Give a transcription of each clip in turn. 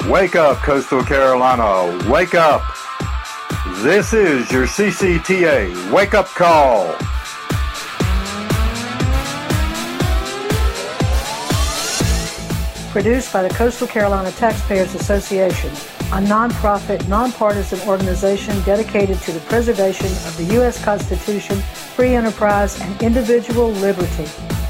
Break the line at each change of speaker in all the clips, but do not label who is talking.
Wake up, Coastal Carolina. Wake up. This is your CCTA Wake Up Call.
Produced by the Coastal Carolina Taxpayers Association, a nonprofit, nonpartisan organization dedicated to the preservation of the U.S. Constitution, free enterprise, and individual liberty.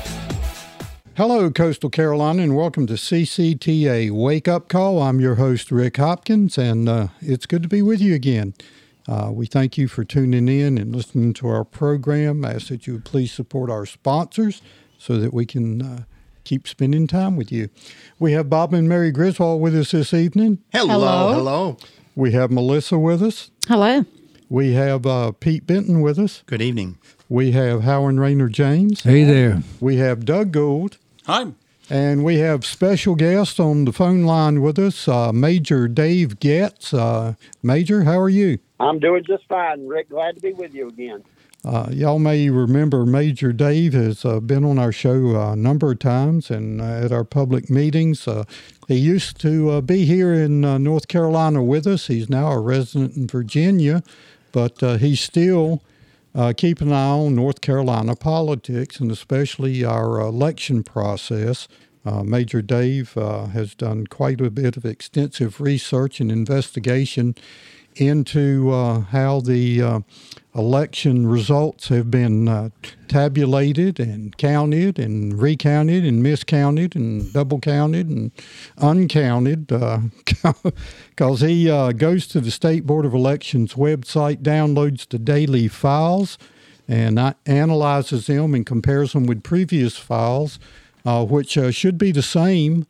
Hello, Coastal Carolina, and welcome to CCTA Wake Up Call. I'm your host, Rick Hopkins, and it's good to be with you again. We thank you for tuning in and listening to our program. I ask that you would please support our sponsors so that we can keep spending time with you. We have Bob and Mary Griswold with us this evening.
Hello.
We have Melissa with us.
Hello.
We have Pete Benton with us.
Good evening.
We have Howard Rayner James.
Hey there.
We have Doug Gould.
Hi.
And we have special guest on the phone line with us, Major Dave Getz. Major, how are you?
I'm doing just fine, Rick. Glad to be with you again.
Y'all may remember Major Dave has been on our show a number of times and at our public meetings. He used to be here in North Carolina with us. He's now a resident in Virginia, but he's still keeping an eye on North Carolina politics and especially our election process. Major Dave has done quite a bit of extensive research and investigation into how the election results have been tabulated and counted and recounted and miscounted and double counted and uncounted because he goes to the State Board of Elections website, downloads the daily files, and analyzes them and compares them with previous files, which should be the same.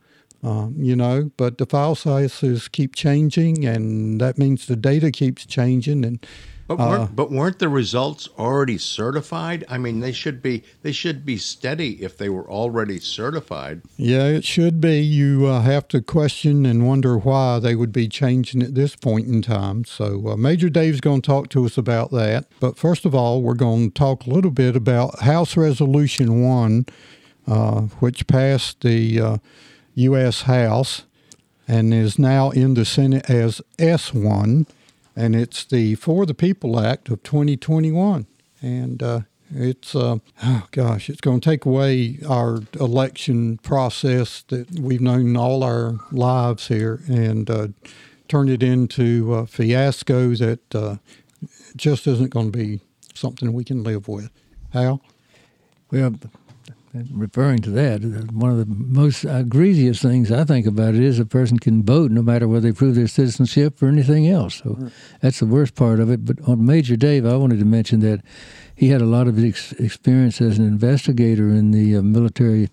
But the file sizes keep changing, and that means the data keeps changing. And
But weren't the results already certified? I mean, they should be steady if they were already certified.
Yeah, it should be. You have to question and wonder why they would be changing at this point in time. So Major Dave's going to talk to us about that. But first of all, we're going to talk a little bit about House Resolution 1, which passed the U.S. House and is now in the Senate as S1, and it's the For the People Act of 2021. And it's going to take away our election process that we've known all our lives here and turn it into a fiasco that just isn't going to be something we can live with. Hal?
Well, referring to that, one of the most egregious things I think about it is a person can vote no matter whether they prove their citizenship or anything else. So that's the worst part of it. But on Major Dave, I wanted to mention that he had a lot of experience as an investigator in the military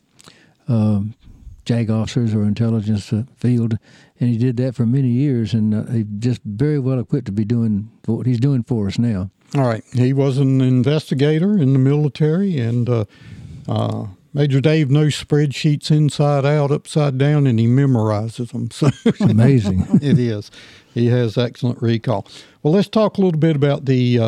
JAG officers or intelligence field, and he did that for many years, and he's just very well equipped to be doing what he's doing for us now.
All right. He was an investigator in the military, and Major Dave knows spreadsheets inside out, upside down, and he memorizes them. So
it's amazing.
It is. He has excellent recall. Well, let's talk a little bit about the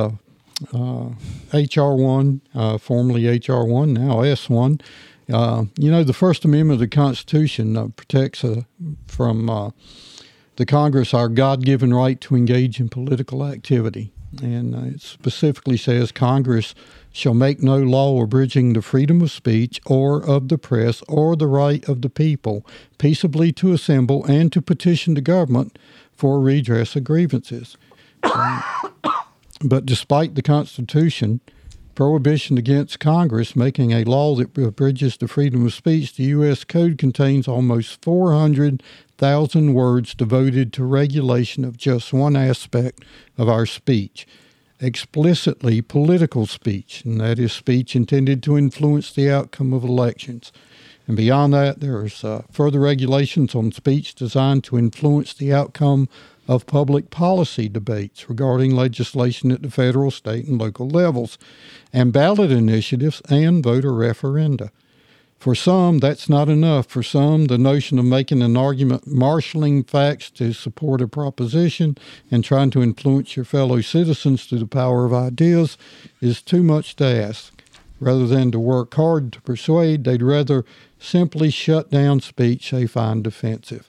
HR1, formerly HR1, now S1. The First Amendment of the Constitution protects from the Congress our God-given right to engage in political activity. And it specifically says Congress shall make no law abridging the freedom of speech or of the press or the right of the people peaceably to assemble and to petition the government for redress of grievances. But despite the Constitution, prohibition against Congress making a law that abridges the freedom of speech, the U.S. Code contains almost 400,000 words devoted to regulation of just one aspect of our speech, explicitly political speech, and that is speech intended to influence the outcome of elections. And beyond that, there's further regulations on speech designed to influence the outcome of public policy debates regarding legislation at the federal, state, and local levels, and ballot initiatives and voter referenda. For some, that's not enough. For some, the notion of making an argument, marshaling facts to support a proposition, and trying to influence your fellow citizens through the power of ideas is too much to ask. Rather than to work hard to persuade, they'd rather simply shut down speech they find offensive.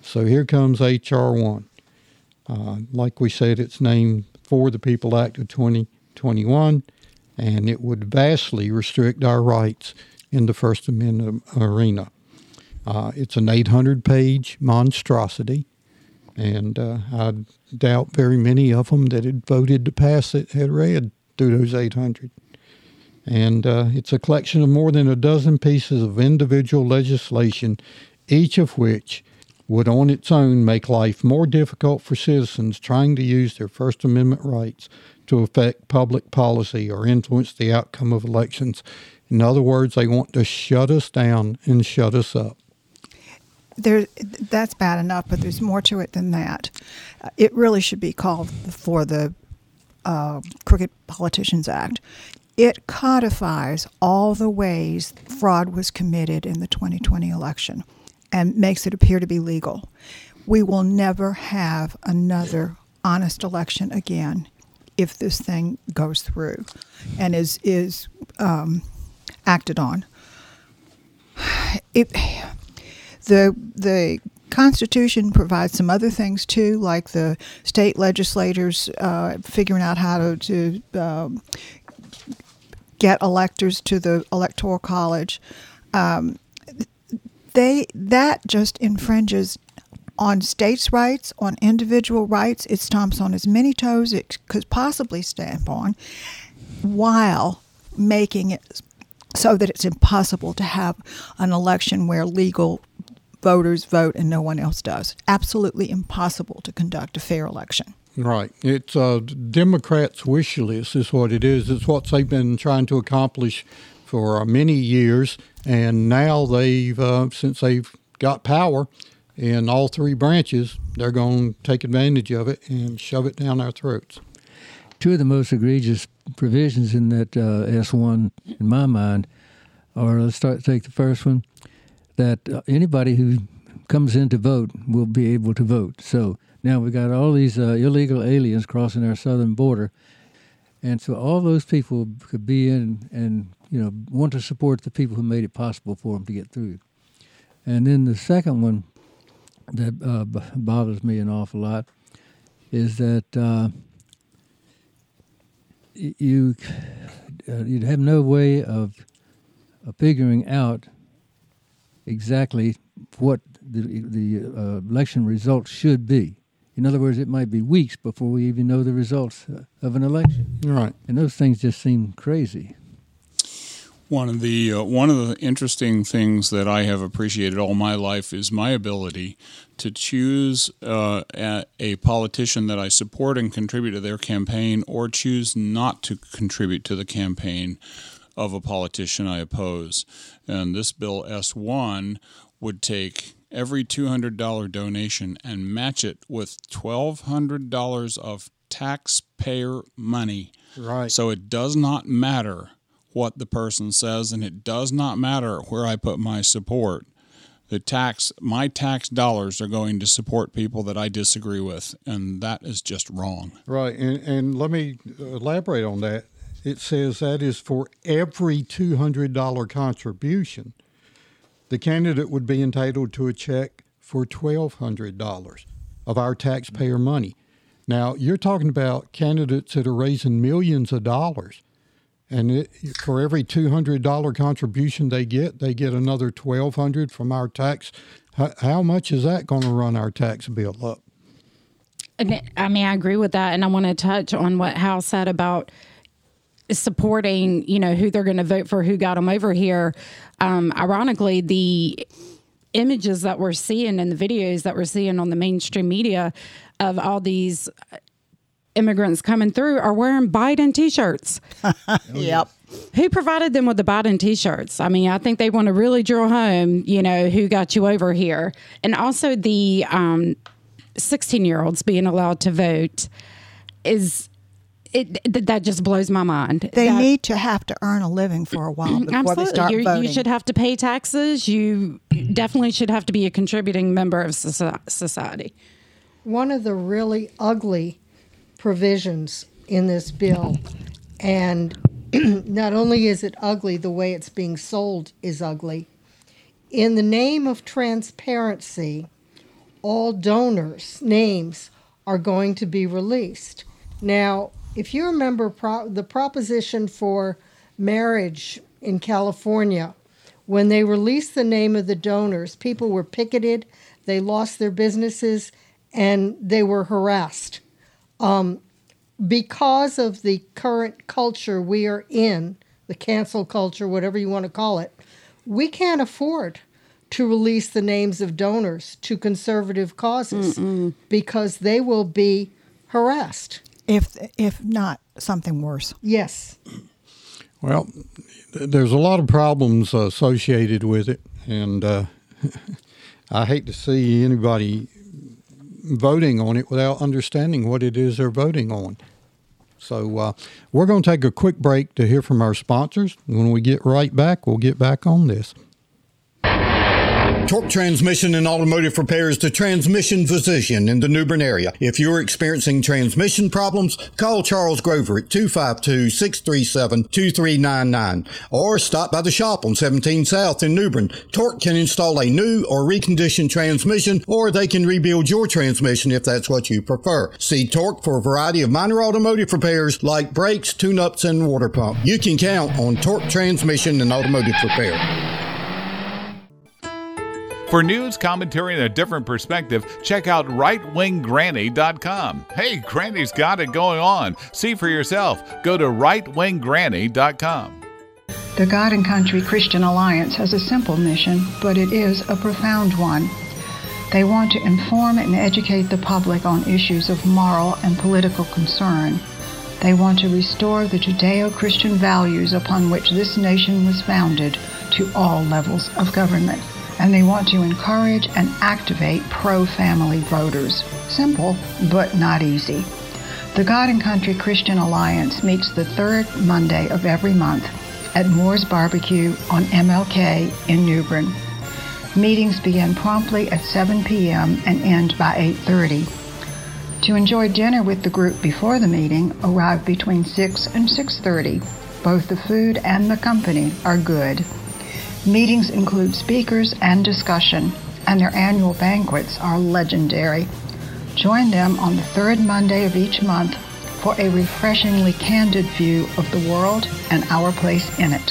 So here comes H.R. 1. Like we said, it's named For the People Act of 2021, and it would vastly restrict our rights in the First Amendment arena. It's an 800-page monstrosity, and I doubt very many of them that had voted to pass it had read through those 800. And it's a collection of more than a dozen pieces of individual legislation, each of which would on its own make life more difficult for citizens trying to use their First Amendment rights to affect public policy or influence the outcome of elections. In other words, they want to shut us down and shut us up.
That's bad enough, but there's more to it than that. It really should be called for the Crooked Politicians Act. It codifies all the ways fraud was committed in the 2020 election and makes it appear to be legal. We will never have another honest election again if this thing goes through and is acted on. The Constitution provides some other things too, like the state legislators figuring out how to get electors to the Electoral College. That just infringes on states' rights, on individual rights. It stomps on as many toes it could possibly stamp on, while making it so that it's impossible to have an election where legal voters vote and no one else does. Absolutely impossible to conduct a fair election.
Right. It's Democrats' wish list is what it is. It's what they've been trying to accomplish for many years, and now since they've got power in all three branches, they're going to take advantage of it and shove it down our throats.
Two of the most egregious provisions in that S1, in my mind, are, take the first one, that anybody who comes in to vote will be able to vote. So now we've got all these illegal aliens crossing our southern border, and so all those people could be in and want to support the people who made it possible for them to get through. And then the second one that bothers me an awful lot is that you'd have no way of figuring out exactly what the election results should be. In other words, it might be weeks before we even know the results of an election.
Right.
And those things just seem crazy.
One of the interesting things that I have appreciated all my life is my ability to choose a politician that I support and contribute to their campaign, or choose not to contribute to the campaign of a politician I oppose. And this bill S1 would take every $200 donation and match it with $1,200 of taxpayer money.
Right.
So it does not matter what the person says, and it does not matter where I put my support. My tax dollars are going to support people that I disagree with, and that is just wrong.
Right, and let me elaborate on that. It says that is for every $200 contribution. The candidate would be entitled to a check for $1,200 of our taxpayer money. Now, you're talking about candidates that are raising millions of dollars. And for every $200 contribution they get another $1,200 from our tax. How much is that going to run our tax bill up?
I mean, I agree with that, and I want to touch on what Hal said about supporting, who they're going to vote for, who got them over here. Ironically, the images that we're seeing and the videos that we're seeing on the mainstream media of all these immigrants coming through are wearing Biden T-shirts.
Yep.
Who provided them with the Biden T-shirts? I mean, I think they want to really drill home, who got you over here. And also the 16-year-olds being allowed to vote that just blows my mind.
They need to have to earn a living for a while before they start voting.
You should have to pay taxes. You definitely should have to be a contributing member of society.
One of the really ugly provisions in this bill, and not only is it ugly, the way it's being sold is ugly. In the name of transparency,
all donors' names are going to be released. Now, if you remember the proposition for marriage in California, when they released the name of the donors, people were picketed, they lost their businesses, and they were harassed. Because of the current culture we are in, the cancel culture, whatever you want to call it, we can't afford to release the names of donors to conservative causes because they will be harassed.
If not something worse.
Yes.
Well, there's a lot of problems associated with it, and I hate to see anybody voting on it without understanding what it is they're voting on. So we're going to take a quick break to hear from our sponsors. When we get right back, we'll get back on this.
Torque Transmission and Automotive Repair is the transmission physician in the New Bern area. If you're experiencing transmission problems, call Charles Grover at 252-637-2399 or stop by the shop on 17 South in New Bern. Torque can install a new or reconditioned transmission, or they can rebuild your transmission if that's what you prefer. See Torque for a variety of minor automotive repairs like brakes, tune-ups, and water pump. You can count on Torque Transmission and Automotive Repair.
For news, commentary, and a different perspective, check out rightwinggranny.com. Hey, Granny's got it going on. See for yourself. Go to rightwinggranny.com.
The God and Country Christian Alliance has a simple mission, but it is a profound one. They want to inform and educate the public on issues of moral and political concern. They want to restore the Judeo-Christian values upon which this nation was founded to all levels of government. And they want to encourage and activate pro-family voters. Simple, but not easy. The God and Country Christian Alliance meets the third Monday of every month at Moore's Barbecue on MLK in New Bern. Meetings begin promptly at 7 p.m. and end by 8:30. To enjoy dinner with the group before the meeting, arrive between 6 and 6:30. Both the food and the company are good. Meetings include speakers and discussion, and their annual banquets are legendary. Join them on the third Monday of each month for a refreshingly candid view of the world and our place in it.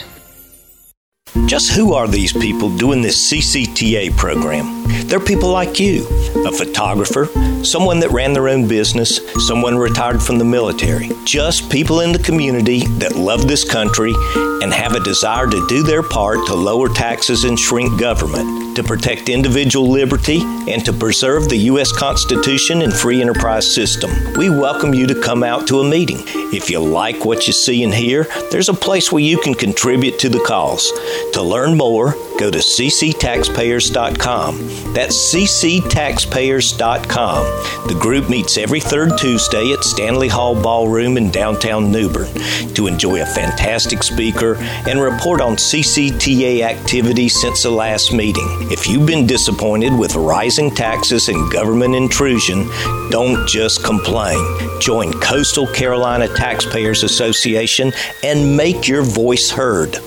Just who are these people doing this CCTA program? They're people like you, a photographer, someone that ran their own business, someone retired from the military, just people in the community that love this country and have a desire to do their part to lower taxes and shrink government, to protect individual liberty, and to preserve the U.S. Constitution and free enterprise system. We welcome you to come out to a meeting. If you like what you see and hear, there's a place where you can contribute to the cause. To learn more, go to cctaxpayers.com. That's cctaxpayers.com. The group meets every third Tuesday at Stanley Hall Ballroom in downtown New Bern to enjoy a fantastic speaker and report on CCTA activities since the last meeting. If you've been disappointed with rising taxes and government intrusion, don't just complain. Join Coastal Carolina Taxpayers Association and make your voice heard.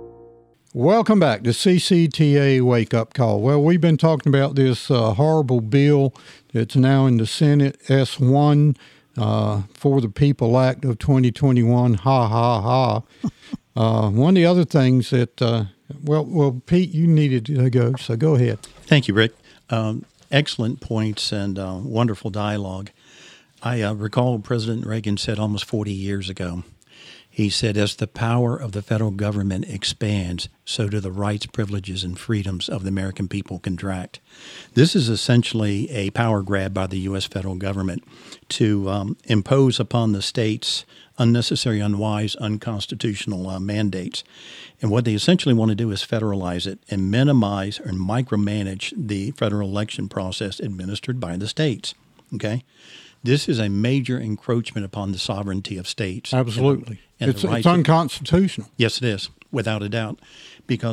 Welcome back to CCTA Wake Up Call. Well, we've been talking about this horrible bill that's now in the Senate, S1, For the People Act of 2021. Ha, ha, ha. One of the other things that, well, Pete, you needed to go, so go ahead.
Thank you, Rick. Excellent points and wonderful dialogue. I recall President Reagan said almost 40 years ago, he said, as the power of the federal government expands, so do the rights, privileges, and freedoms of the American people contract. This is essentially a power grab by the U.S. federal government to impose upon the states unnecessary, unwise, unconstitutional mandates. And what they essentially want to do is federalize it and minimize or micromanage the federal election process administered by the states. Okay? This is a major encroachment upon the sovereignty of states.
Absolutely.
And
it's unconstitutional.
Yes, it is, without a doubt, because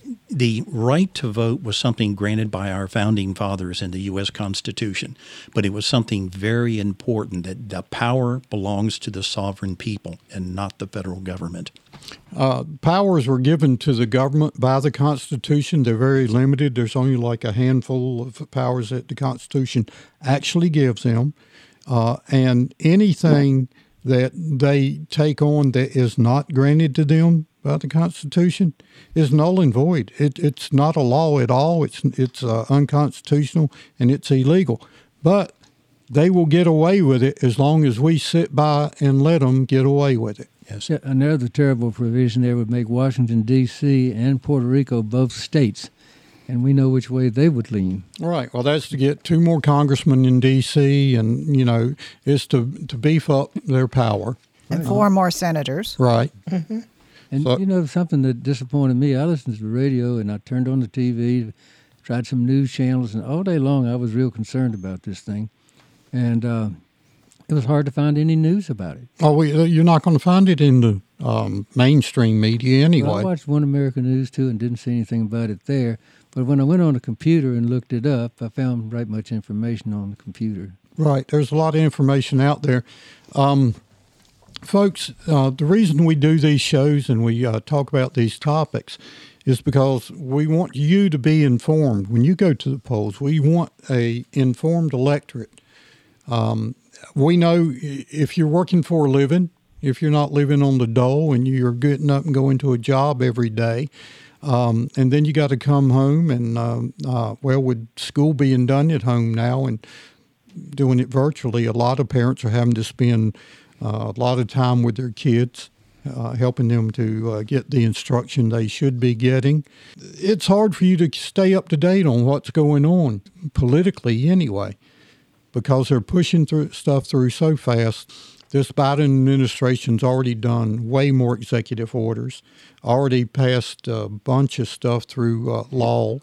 the right to vote was something granted by our founding fathers in the U.S. Constitution, but it was something very important, that the power belongs to the sovereign people and not the federal government.
Powers were given to the government by the Constitution. They're very limited. There's only like a handful of powers that the Constitution actually gives them. And anything that they take on that is not granted to them by the Constitution is null and void. It's not a law at all. It's unconstitutional and it's illegal. But they will get away with it as long as we sit by and let them get away with it.
Yes.
Yeah, another terrible provision there would make Washington, D.C. and Puerto Rico both states, and we know which way they would lean.
Right. Well, that's to get 2 more congressmen in D.C. and, it's to beef up their power.
And 4 more senators.
Right.
Mm-hmm.
And, something that disappointed me, I listened to the radio and I turned on the TV, tried some news channels, and all day long I was real concerned about this thing. And it was hard to find any news about it.
Oh, you're not going to find it in the mainstream media anyway.
Well, I watched One American News, too, and didn't see anything about it there. But when I went on the computer and looked it up, I found right much information on the computer.
Right. There's a lot of information out there. Folks, the reason we do these shows and we talk about these topics is because we want you to be informed. When you go to the polls, we want a informed electorate. We know if you're working for a living, if you're not living on the dole and you're getting up and going to a job every day, and then you got to come home and, with school being done at home now and doing it virtually, a lot of parents are having to spend a lot of time with their kids, helping them to get the instruction they should be getting. It's hard for you to stay up to date on what's going on politically anyway, because they're pushing stuff through so fast. This Biden administration's already done way more executive orders, already passed a bunch of stuff through law.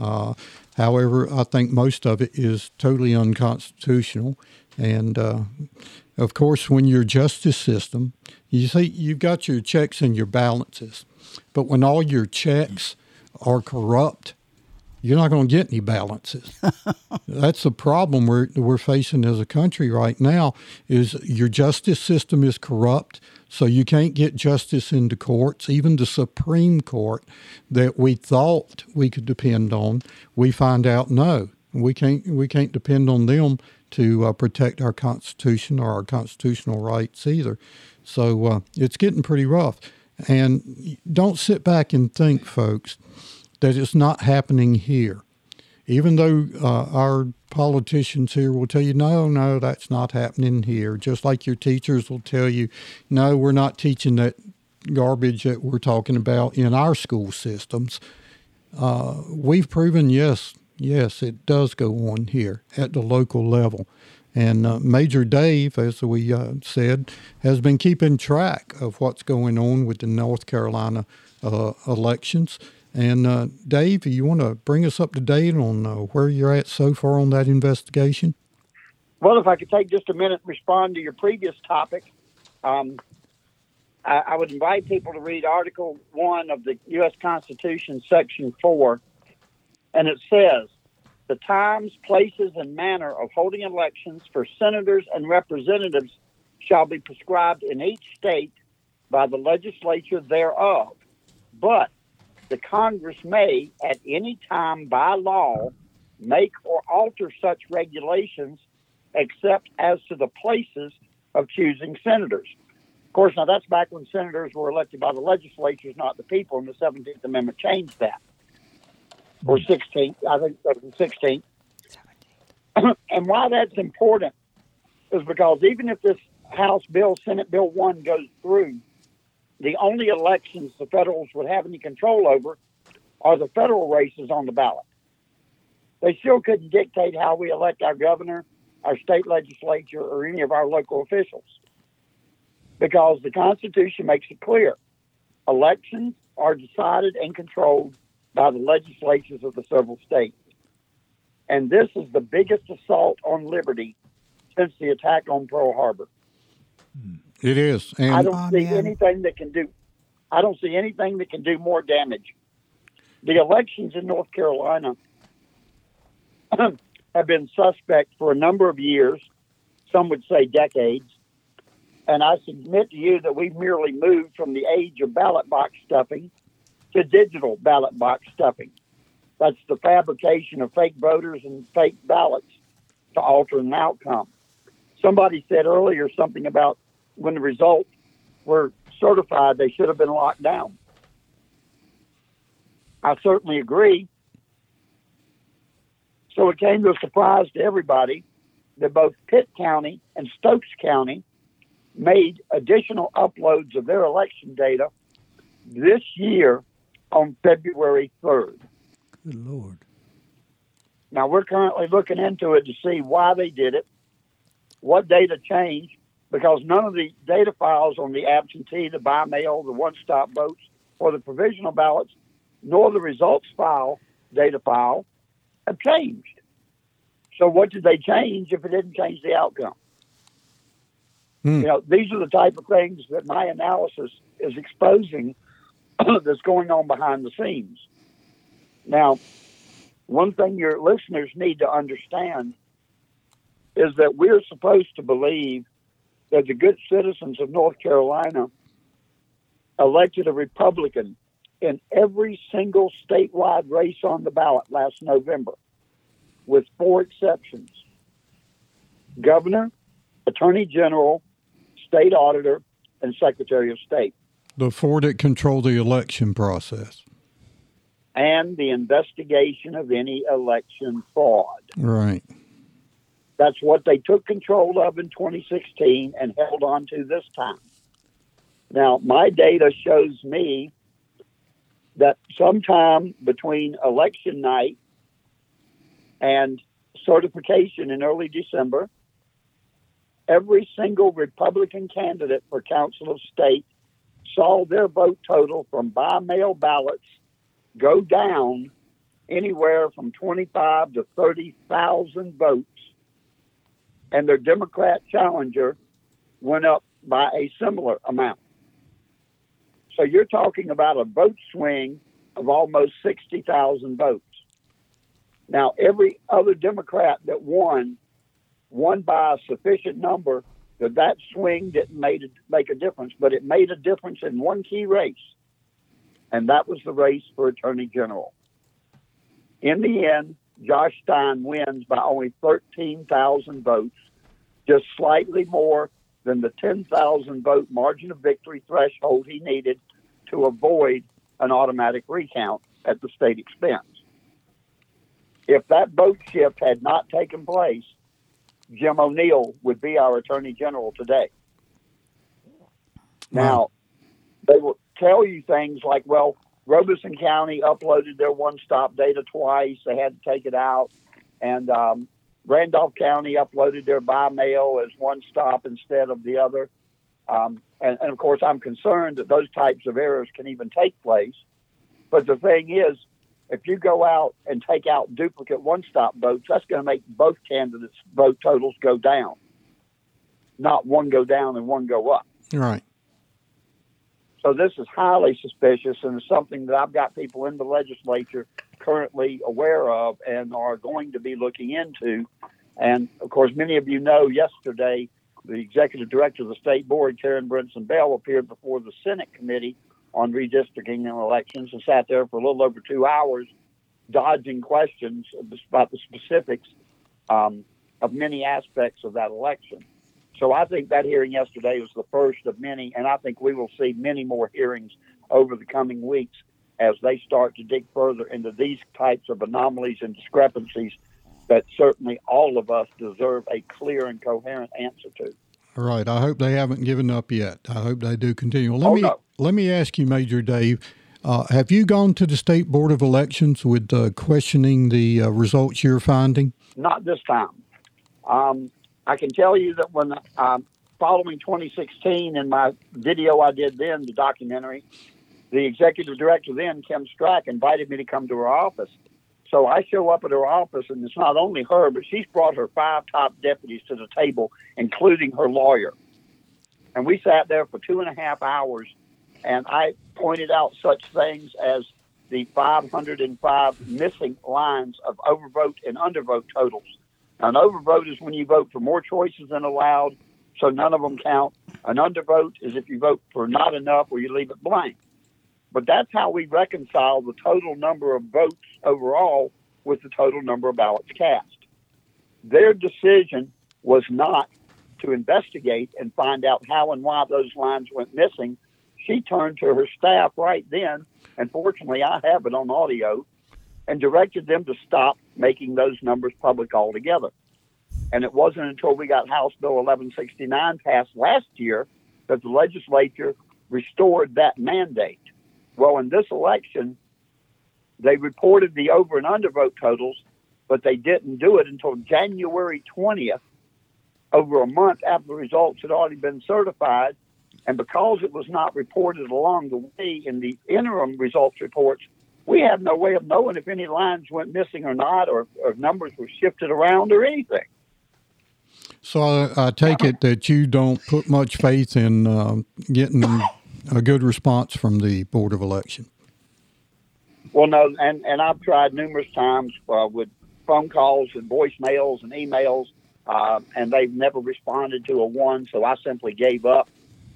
However, I think most of it is totally unconstitutional. And, of course, when your justice system, you see, you've got your checks and your balances, but when all your checks are corrupt, you're not going to get any balances. That's the problem we're facing as a country right now, is your justice system is corrupt, so you can't get justice into courts. Even the Supreme Court that we thought we could depend on, we find out no, we can't depend on them to protect our Constitution or our constitutional rights either. So it's getting pretty rough. And don't sit back and think, folks, that it's not happening here. Even though our politicians here will tell you, no, that's not happening here. Just like your teachers will tell you, no, we're not teaching that garbage that we're talking about in our school systems. We've proven, yes, it does go on here at the local level. And Major Dave, as we said, has been keeping track of what's going on with the North Carolina elections. And Dave, you want to bring us up to date on where you're at so far on that investigation?
Well, if I could take just a minute and respond to your previous topic, I would invite people to read Article 1 of the U.S. Constitution, Section 4, and it says, the times, places, and manner of holding elections for senators and representatives shall be prescribed in each state by the legislature thereof. But the Congress may, at any time by law, make or alter such regulations except as to the places of choosing senators. Of course, now that's back when senators were elected by the legislatures, not the people, and the 17th Amendment changed that. Or 16th, I think that was the 16th. And why that's important is because even if this House bill, Senate Bill 1 goes through, the only elections the federals would have any control over are the federal races on the ballot. They still couldn't dictate how we elect our governor, our state legislature, or any of our local officials, because the Constitution makes it clear. Elections are decided and controlled by the legislatures of the several states. And this is the biggest assault on liberty since the attack on Pearl Harbor.
It is. And
I don't see anything that can do more damage. The elections in North Carolina have been suspect for a number of years, some would say decades, and I submit to you that we've merely moved from the age of ballot box stuffing to digital ballot box stuffing. That's the fabrication of fake voters and fake ballots to alter an outcome. Somebody said earlier something about when the results were certified, they should have been locked down. I certainly agree. So it came to a surprise to everybody that both Pitt County and Stokes County made additional uploads of their election data this year on February 3rd.
Good Lord.
Now, we're currently looking into it to see why they did it, what data changed, because none of the data files on the absentee, the by-mail, the one-stop votes, or the provisional ballots, nor the results file, data file, have changed. So what did they change if it didn't change the outcome? You know, these are the type of things that my analysis is exposing that's going on behind the scenes. Now, one thing your listeners need to understand is that we're supposed to believe that the good citizens of North Carolina elected a Republican in every single statewide race on the ballot last November, with 4 exceptions: governor, attorney general, state auditor, and secretary of state.
The 4 that control the election process.
And the investigation of any election fraud.
Right.
That's what they took control of in 2016 and held on to this time. Now, my data shows me that sometime between election night and certification in early December, every single Republican candidate for Council of State saw their vote total from by-mail ballots go down anywhere from 25 to 30,000 votes, and their Democrat challenger went up by a similar amount. So you're talking about a vote swing of almost 60,000 votes. Now, every other Democrat that won by a sufficient number that swing didn't make a difference, but it made a difference in one key race, and that was the race for Attorney General. In the end, Josh Stein wins by only 13,000 votes, just slightly more than the 10,000 vote margin of victory threshold he needed to avoid an automatic recount at the state expense. If that vote shift had not taken place, Jim O'Neill would be our Attorney General today. Now, they will tell you things like, well, Robeson County uploaded their one-stop data twice. They had to take it out. And Randolph County uploaded their by-mail as one-stop instead of the other. And, of course, I'm concerned that those types of errors can even take place. But the thing is, if you go out and take out duplicate one-stop votes, that's going to make both candidates' vote totals go down, not one go down and one go up.
Right.
So this is highly suspicious, and it's something that I've got people in the legislature currently aware of and are going to be looking into. And, of course, many of you know yesterday the executive director of the state board, Karen Brinson Bell, appeared before the Senate Committee on Redistricting and Elections and sat there for a little over 2 hours dodging questions about the specifics of many aspects of that election. So I think that hearing yesterday was the first of many, and I think we will see many more hearings over the coming weeks as they start to dig further into these types of anomalies and discrepancies that certainly all of us deserve a clear and coherent answer to.
Right. I hope they haven't given up yet. I hope they do continue. Let me ask you, Major Dave, have you gone to the State Board of Elections with questioning the results you're finding?
Not this time. I can tell you that when following 2016 in my video I did then, the documentary, the executive director then, Kim Strack, invited me to come to her office. So I show up at her office, and it's not only her, but she's brought her 5 top deputies to the table, including her lawyer. And we sat there for 2.5 hours, and I pointed out such things as the 505 missing lines of overvote and undervote totals. Now, an overvote is when you vote for more choices than allowed, so none of them count. An undervote is if you vote for not enough or you leave it blank. But that's how we reconcile the total number of votes overall with the total number of ballots cast. Their decision was not to investigate and find out how and why those lines went missing. She turned to her staff right then, and fortunately I have it on audio, and directed them to stop making those numbers public altogether. And it wasn't until we got House Bill 1169 passed last year that the legislature restored that mandate. Well, in this election, they reported the over and undervote totals, but they didn't do it until January 20th, over a month after the results had already been certified. And because it was not reported along the way in the interim results reports, we have no way of knowing if any lines went missing or not, or numbers were shifted around or anything.
So I take it that you don't put much faith in getting a good response from the Board of Election.
Well, no, and I've tried numerous times with phone calls and voicemails and emails, and they've never responded to a one, so I simply gave up.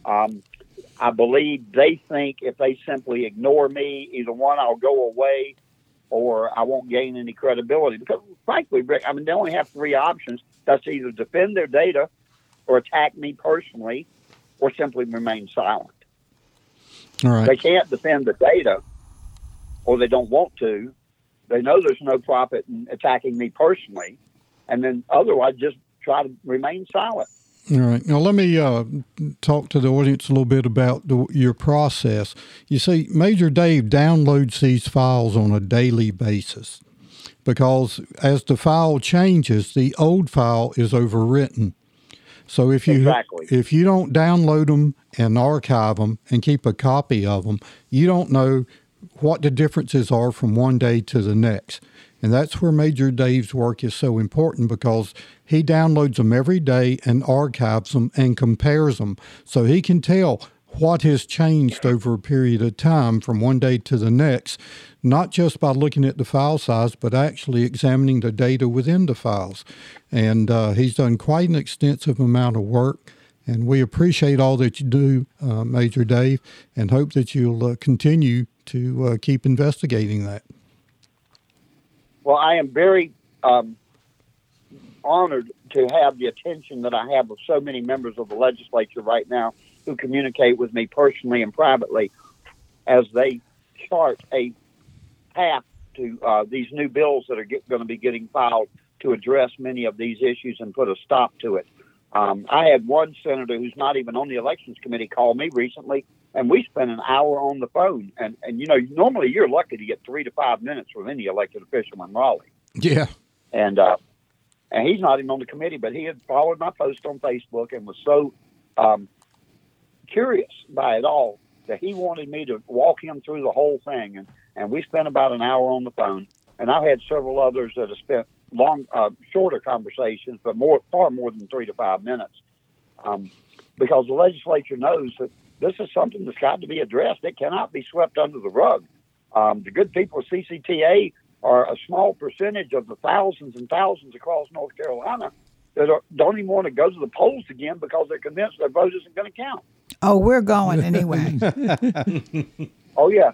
I believe they think if they simply ignore me, either one, I'll go away, or I won't gain any credibility. Because frankly, Rick, I mean, they only have three options. That's to either defend their data or attack me personally or simply remain silent.
All right.
They can't defend the data, or they don't want to. They know there's no profit in attacking me personally, and then otherwise just try to remain silent.
All right. Now, let me talk to the audience a little bit about your process. You see, Major Dave downloads these files on a daily basis because as the file changes, the old file is overwritten. So if you don't download them and archive them and keep a copy of them, you don't know what the differences are from one day to the next. And that's where Major Dave's work is so important, because he downloads them every day and archives them and compares them so he can tell what has changed over a period of time from one day to the next, not just by looking at the file size, but actually examining the data within the files. And he's done quite an extensive amount of work, and we appreciate all that you do, Major Dave, and hope that you'll continue to keep investigating that.
Well, I am very honored to have the attention that I have of so many members of the legislature right now who communicate with me personally and privately as they chart a path to these new bills that are going to be getting filed to address many of these issues and put a stop to it. I had one senator who's not even on the elections committee call me recently, and we spent an hour on the phone. And you know, normally you're lucky to get 3 to 5 minutes from any elected official in Raleigh.
Yeah.
And he's not even on the committee, but he had followed my post on Facebook and was so curious by it all that he wanted me to walk him through the whole thing. And we spent about an hour on the phone. And I've had several others that have spent shorter conversations, but far more than 3 to 5 minutes, because the legislature knows that this is something that's got to be addressed. It cannot be swept under the rug. The good people of CCTA are a small percentage of the thousands and thousands across North Carolina that don't even want to go to the polls again because they're convinced their vote isn't going to count.
Oh, we're going anyway.
Oh, yes.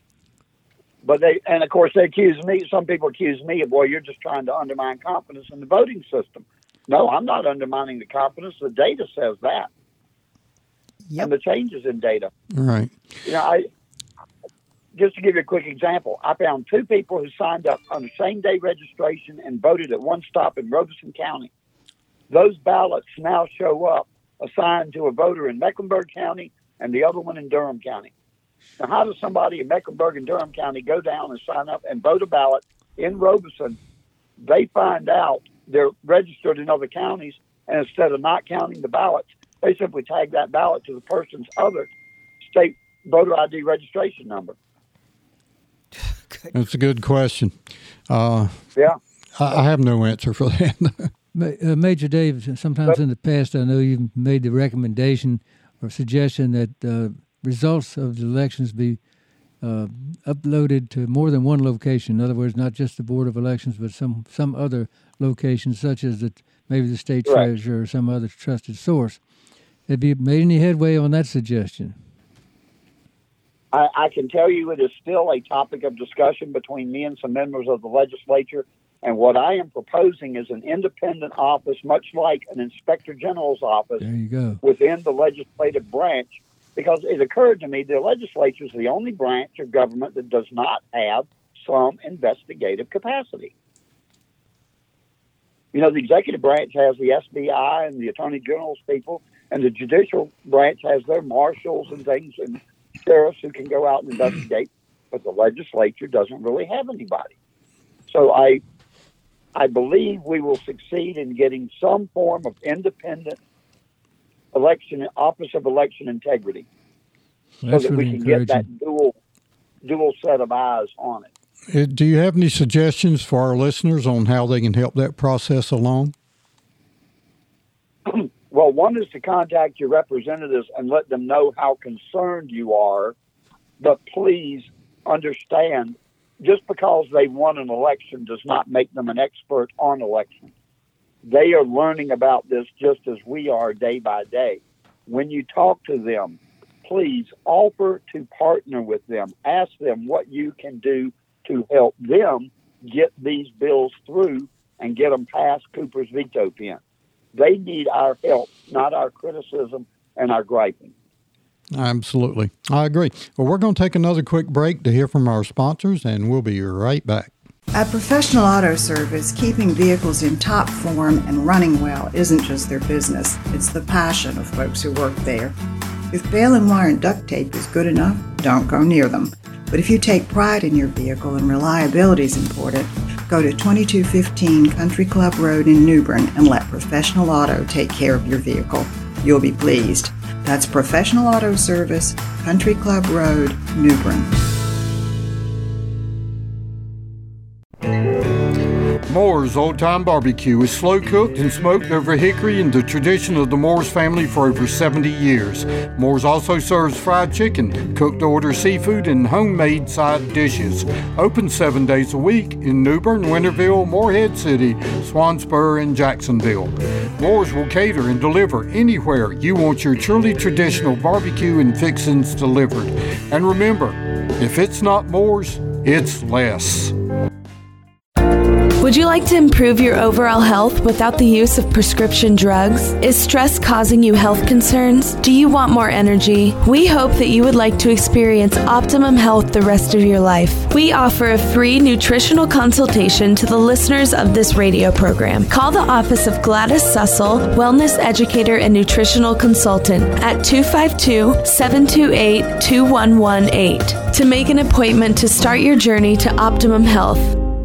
But of course, they accuse me. Some people accuse me of, boy, you're just trying to undermine confidence in the voting system. No, I'm not undermining the confidence. The data says that. Yep. And the changes in data.
Right.
You know, just to give you a quick example, I found 2 people who signed up on the same day registration and voted at one stop in Robeson County. Those ballots now show up assigned to a voter in Mecklenburg County and the other one in Durham County. Now, how does somebody in Mecklenburg and Durham County go down and sign up and vote a ballot in Robeson? They find out they're registered in other counties, and instead of not counting the ballots, they simply tag that ballot to the person's other state voter ID registration number.
That's a good question.
Yeah.
I have no answer for that.
Major Dave, sometimes in the past, I know you've made the recommendation or suggestion that results of the elections be uploaded to more than one location. In other words, not just the Board of Elections, but some other locations, such as maybe the state treasurer or some other trusted source. Have you made any headway on that suggestion?
I can tell you it is still a topic of discussion between me and some members of the legislature. And what I am proposing is an independent office, much like an inspector general's office within the legislative branch, because it occurred to me the legislature is the only branch of government that does not have some investigative capacity. You know, the executive branch has the SBI and the attorney general's people, and the judicial branch has their marshals and things and sheriffs who can go out and investigate, but the legislature doesn't really have anybody. So I believe we will succeed in getting some form of independent Office of Election Integrity, so that we can get that dual set of eyes on it.
Do you have any suggestions for our listeners on how they can help that process along?
Well, one is to contact your representatives and let them know how concerned you are, but please understand, just because they won an election does not make them an expert on elections. They are learning about this just as we are day by day. When you talk to them, please offer to partner with them. Ask them what you can do to help them get these bills through and get them past Cooper's veto pen. They need our help, not our criticism and our griping.
Absolutely. I agree. Well, we're going to take another quick break to hear from our sponsors, and we'll be right back.
At Professional Auto Service, keeping vehicles in top form and running well isn't just their business. It's the passion of folks who work there. If bail and wire and duct tape is good enough, don't go near them. But if you take pride in your vehicle and reliability is important, go to 2215 Country Club Road in New Bern and let Professional Auto take care of your vehicle. You'll be pleased. That's Professional Auto Service, Country Club Road, New Bern.
Moore's Old Time Barbecue is slow cooked and smoked over hickory in the tradition of the Moore's family for over 70 years. Moore's also serves fried chicken, cooked to order seafood, and homemade side dishes. Open 7 days a week in New Bern, Winterville, Morehead City, Swansboro, and Jacksonville. Moore's will cater and deliver anywhere you want your truly traditional barbecue and fixings delivered. And remember, if it's not Moore's, it's less.
Would you like to improve your overall health without the use of prescription drugs? Is stress causing you health concerns? Do you want more energy? We hope that you would like to experience optimum health the rest of your life. We offer a free nutritional consultation to the listeners of this radio program. Call the office of Gladys Sussel, wellness educator and nutritional consultant at 252-728-2118 to make an appointment to start your journey to optimum health.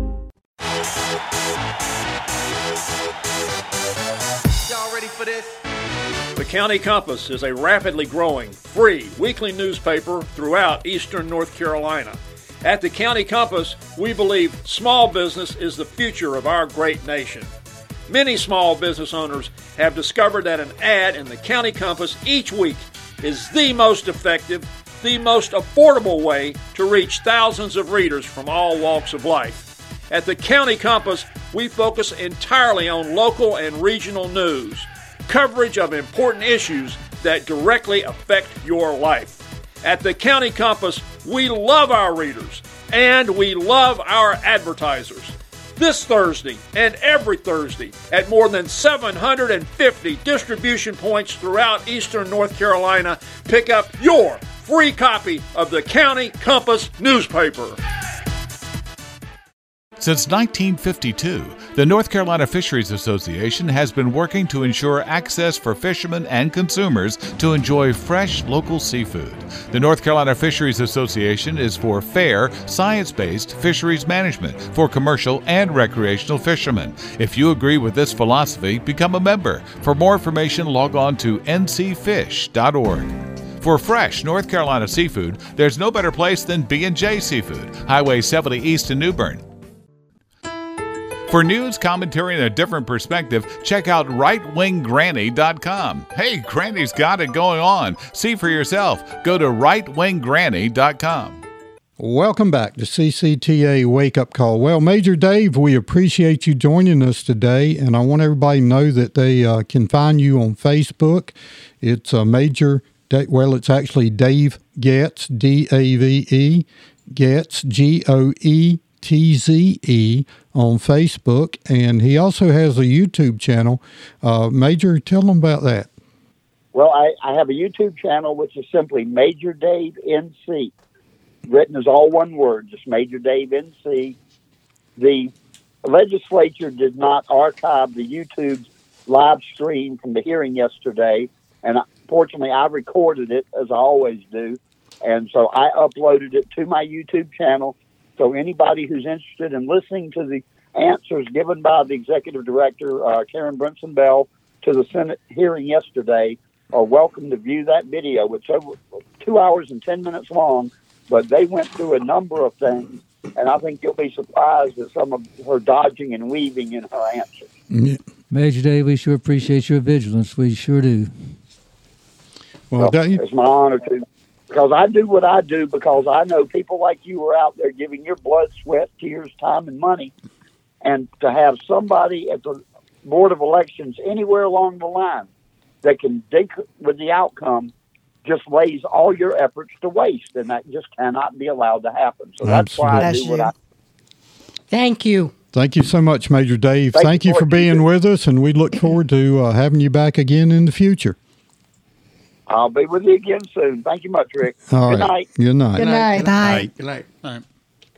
The County Compass is a rapidly growing, free weekly newspaper throughout eastern North Carolina. At the County Compass, we believe small business is the future of our great nation. Many small business owners have discovered that an ad in the County Compass each week is the most effective, the most affordable way to reach thousands of readers from all walks of life. At the County Compass, we focus entirely on local and regional news, coverage of important issues that directly affect your life. At the County Compass, we love our readers and we love our advertisers. This Thursday and every Thursday at more than 750 distribution points throughout eastern North Carolina, pick up your free copy of the County Compass newspaper.
Since 1952, the North Carolina Fisheries Association has been working to ensure access for fishermen and consumers to enjoy fresh local seafood. The North Carolina Fisheries Association is for fair, science-based fisheries management for commercial and recreational fishermen. If you agree with this philosophy, become a member. For more information, log on to ncfish.org. For fresh North Carolina seafood, there's no better place than B&J Seafood, Highway 70 East in New Bern. For news, commentary, and a different perspective, check out rightwinggranny.com. Hey, Granny's got it going on. See for yourself. Go to rightwinggranny.com.
Welcome back to CCTA Wake Up Call. Well, Major Dave, we appreciate you joining us today, and I want everybody to know that they can find you on Facebook. It's it's actually Dave Goetze, D-A-V-E, Goetze, G-O-E-T-Z-E on Facebook, and he also has a YouTube channel. Major, tell them about that.
Well, I have a YouTube channel, which is simply Major Dave NC. Written as all one word, just Major Dave NC. The legislature did not archive the YouTube live stream from the hearing yesterday, and fortunately I recorded it, as I always do, and so I uploaded it to my YouTube channel, so anybody who's interested in listening to the answers given by the Executive Director, Karen Brunson Bell, to the Senate hearing yesterday are welcome to view that video. It's over 2 hours and 10 minutes long, but they went through a number of things, and I think you'll be surprised at some of her dodging and weaving in her answers.
Yeah. Major Dave, we sure appreciate your vigilance. We sure do.
Well,
it's my honor to, because I do what I do because I know people like you are out there giving your blood, sweat, tears, time, and money, and to have somebody at the Board of Elections anywhere along the line that can dig with the outcome just lays all your efforts to waste, and that just cannot be allowed to happen. So that's why I do what I do.
Thank you.
Thank you so much, Major Dave. Thank you for being with us, and we look forward to having you back again in the future.
I'll be with you again soon. Thank you much, Rick.
All
Good
right.
night.
Good night.
Good night.
Good night. Good night.
All right.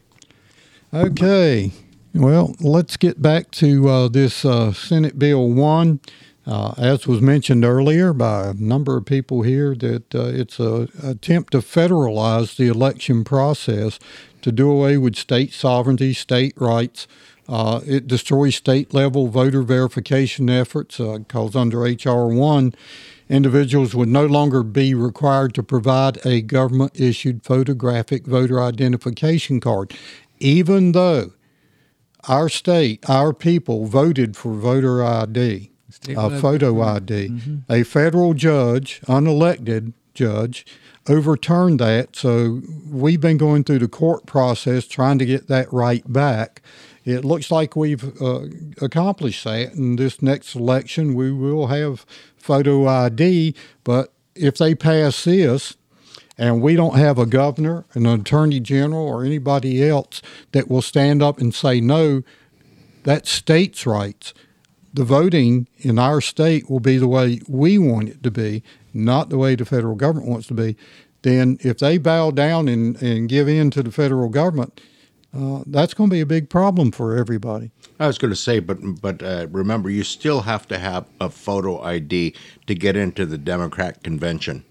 Okay. Well, let's get back to this Senate Bill 1. As was mentioned earlier by a number of people here, that it's an attempt to federalize the election process to do away with state sovereignty, state rights. It destroys state-level voter verification efforts because under H.R. 1, individuals would no longer be required to provide a government-issued photographic voter identification card, even though our state, our people voted for voter ID. Photo ID. Mm-hmm. A federal judge, unelected judge, overturned that. So we've been going through the court process trying to get that right back. It looks like we've accomplished that. In this next election, we will have photo ID. But if they pass this and we don't have a governor, an attorney general, or anybody else that will stand up and say, no, that's states' rights. The voting in our state will be the way we want it to be, not the way the federal government wants to be. Then if they bow down and give in to the federal government, that's going to be a big problem for everybody.
I was going to say, but remember, you still have to have a photo ID to get into the Democrat convention.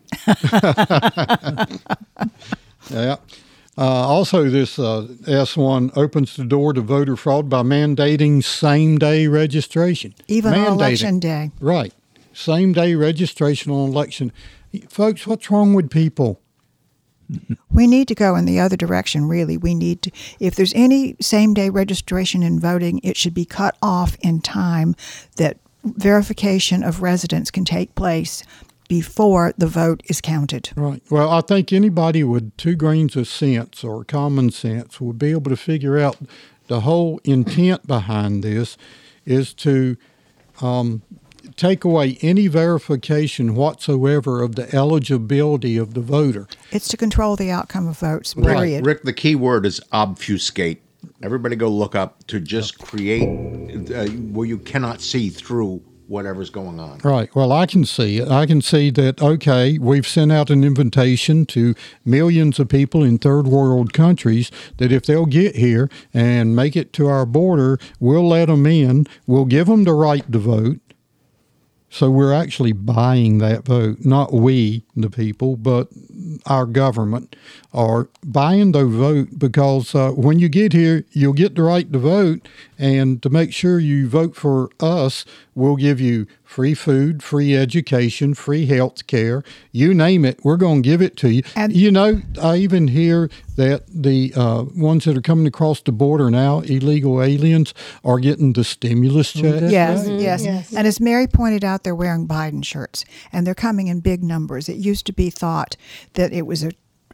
Yeah. Also, this S1 opens the door to voter fraud by mandating same-day registration.
Even on Election Day.
Right. Same-day registration on election. Folks, what's wrong with people?
We need to go in the other direction, really. We need to, if there's any same-day registration in voting, it should be cut off in time that verification of residence can take place before the vote is counted.
Right. Well, I think anybody with 2 grains of sense or common sense would be able to figure out the whole intent behind this is to take away any verification whatsoever of the eligibility of the voter.
It's to control the outcome of votes, period.
Rick, the key word is obfuscate. Everybody go look up to just create where you cannot see through whatever's going on.
Right. Well, I can see it. I can see that, okay, we've sent out an invitation to millions of people in third world countries that if they'll get here and make it to our border, we'll let them in. We'll give them the right to vote. So we're actually buying that vote, not we, the people, but our government are buying the vote because when you get here, you'll get the right to vote. And to make sure you vote for us, we'll give you free food, free education, free health care. You name it, we're going to give it to you. And you know, I even hear that the ones that are coming across the border now, illegal aliens, are getting the stimulus check.
Yes, right? Yes. And as Mary pointed out, they're wearing Biden shirts, and they're coming in big numbers. It used to be thought that it was a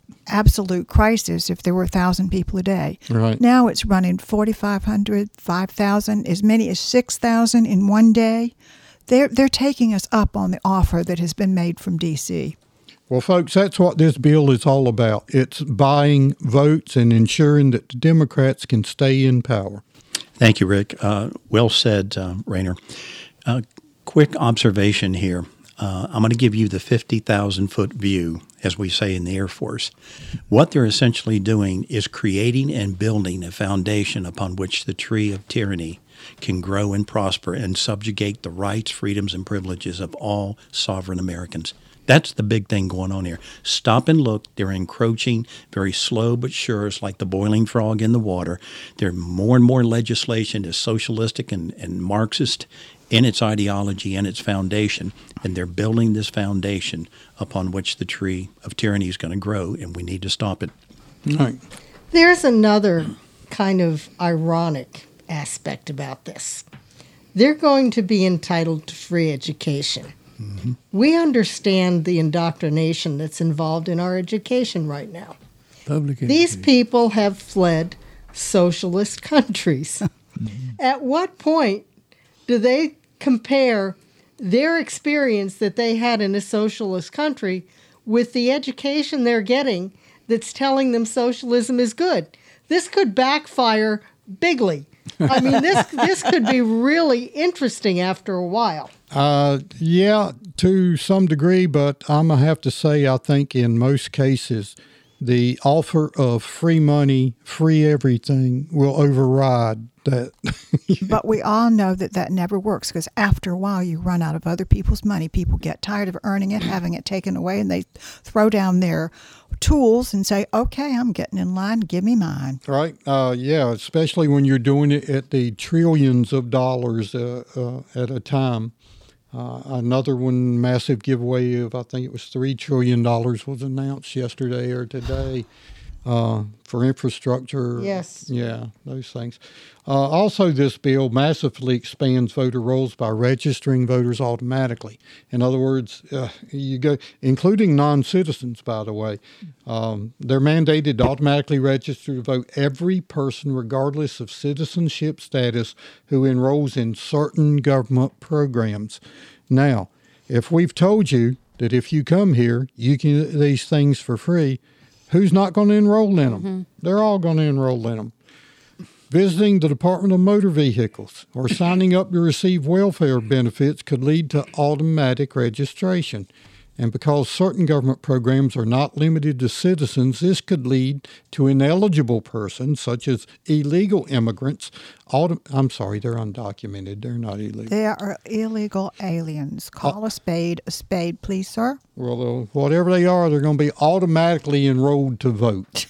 absolute crisis if there were 1,000 people a day.
Right.
Now it's running 4,500, 5,000, as many as 6,000 in one day. They're taking us up on the offer that has been made from D.C.
Well, folks, that's what this bill is all about. It's buying votes and ensuring that the Democrats can stay in power.
Thank you, Rick. Well said, Rainer. Quick observation here. I'm going to give you the 50,000-foot view, as we say in the Air Force. What they're essentially doing is creating and building a foundation upon which the tree of tyranny can grow and prosper and subjugate the rights, freedoms, and privileges of all sovereign Americans. That's the big thing going on here. Stop and look. They're encroaching very slow but sure. It's like the boiling frog in the water. There more and more legislation is socialistic and Marxist in its ideology and its foundation, and they're building this foundation upon which the tree of tyranny is going to grow, and we need to stop it.
Right.
There's another kind of ironic aspect about this. They're going to be entitled to free education. Mm-hmm. We understand the indoctrination that's involved in our education right now. These people have fled socialist countries. At what point do they compare their experience that they had in a socialist country with the education they're getting that's telling them socialism is good? This could backfire bigly. I mean, this could be really interesting after a while.
Yeah, to some degree, but I'm going to have to say I think in most cases the offer of free money, free everything will override that.
But we all know that never works, because after a while you run out of other people's money. People get tired of earning it, having it taken away, and they throw down their tools and say, okay, I'm getting in line, give me mine.
Right. Yeah, especially when you're doing it at the trillions of dollars at a time. Another one, massive giveaway of, I think it was $3 trillion was announced yesterday or today for infrastructure.
Yes.
Yeah, those things. Also, this bill massively expands voter rolls by registering voters automatically. In other words, you go, including non-citizens, by the way. They're mandated to automatically register to vote every person, regardless of citizenship status, who enrolls in certain government programs. Now, if we've told you that if you come here, you can get these things for free, who's not going to enroll in them? Mm-hmm. They're all going to enroll in them. Visiting the Department of Motor Vehicles or signing up to receive welfare benefits could lead to automatic registration. And because certain government programs are not limited to citizens, this could lead to ineligible persons, such as illegal immigrants. I'm sorry, they're undocumented. They're not illegal.
They are illegal aliens. Call a spade, please, sir.
Well, whatever they are, they're going to be automatically enrolled to vote.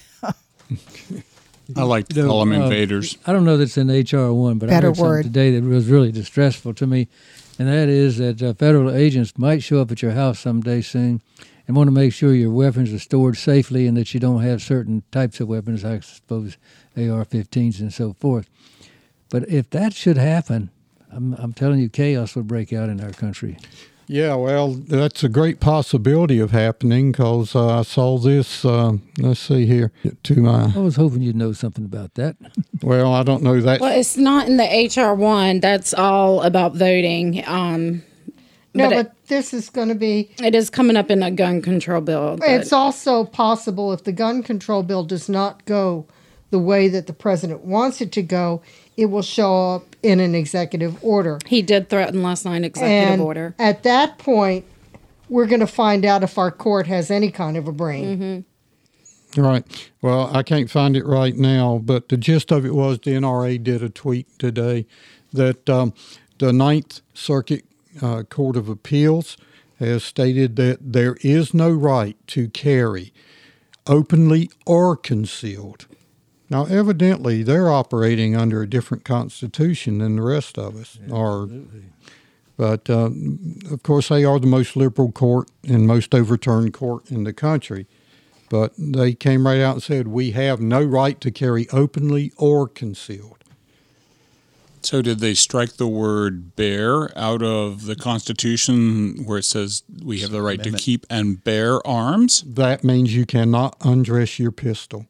I like to call them invaders.
I don't know that's in H.R. 1, but I heard something today that was really distressful to me, and that is that federal agents might show up at your house someday soon and want to make sure your weapons are stored safely and that you don't have certain types of weapons, I suppose AR-15s and so forth. But if that should happen, I'm telling you, chaos will break out in our country.
Yeah, well, that's a great possibility of happening because I saw this, let's see here,
I was hoping you'd know something about that.
Well, I don't know that.
Well, it's not in the H.R. 1. That's all about voting.
But this is going to be...
It is coming up in a gun control bill.
It's also possible if the gun control bill does not go the way that the president wants it to go, it will show up in an executive order.
He did threaten last night executive order.
At that point, we're going to find out if our court has any kind of a brain.
Mm-hmm.
Right. Well, I can't find it right now, but the gist of it was the NRA did a tweet today that the Ninth Circuit Court of Appeals has stated that there is no right to carry openly or concealed. Now, evidently, they're operating under a different constitution than the rest of us are. But, of course, they are the most liberal court and most overturned court in the country. But they came right out and said, we have no right to carry openly or concealed.
So did they strike the word bear out of the Constitution where it says we have the right to keep and bear arms?
That means you cannot undress your pistol.